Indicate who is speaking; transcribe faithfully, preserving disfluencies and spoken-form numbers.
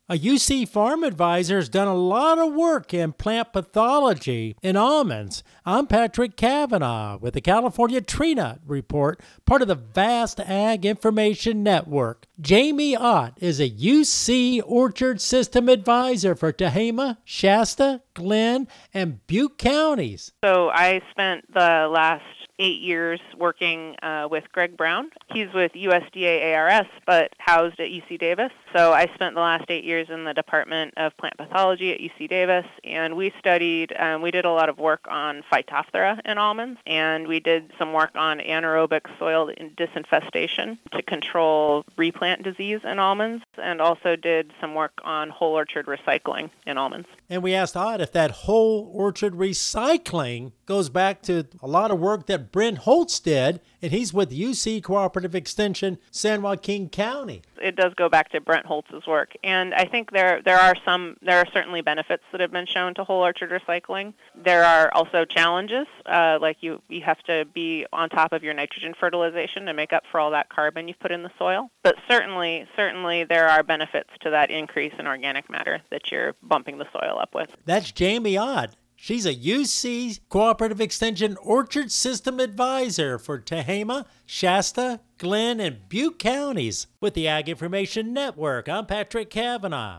Speaker 1: A U C Farm Advisor has done a lot of work in plant pathology in almonds. I'm Patrick Cavanaugh with the California Tree Nut Report, part of the vast Ag Information Network. Jamie Ott is a U C Orchard System Advisor for Tehama, Shasta, Glenn, and Butte counties.
Speaker 2: So I spent the last eight years working uh, with Greg Brown. He's with U S D A A R S, but housed at U C Davis. So I spent the last eight years in the Department of Plant Pathology at U C Davis, and we studied, um, we did a lot of work on Phytophthora in almonds, and we did some work on anaerobic soil disinfestation to control replant disease in almonds, and also did some work on whole orchard recycling in almonds.
Speaker 1: And we asked Ott if that whole orchard recycling goes back to a lot of work that Brent Holtz did, and he's with U C Cooperative Extension, San Joaquin County.
Speaker 2: It does go back to Brent Holtz's work, and I think there there are some there are certainly benefits that have been shown to whole orchard recycling. There are also challenges, uh, like you you have to be on top of your nitrogen fertilization to make up for all that carbon you've put in the soil. But certainly certainly there are benefits to that increase in organic matter that you're bumping the soil up with.
Speaker 1: That's Jamie Ott. She's a U C Cooperative Extension Orchard System Advisor for Tehama, Shasta, Glenn, and Butte counties with the Ag Information Network. I'm Patrick Cavanaugh.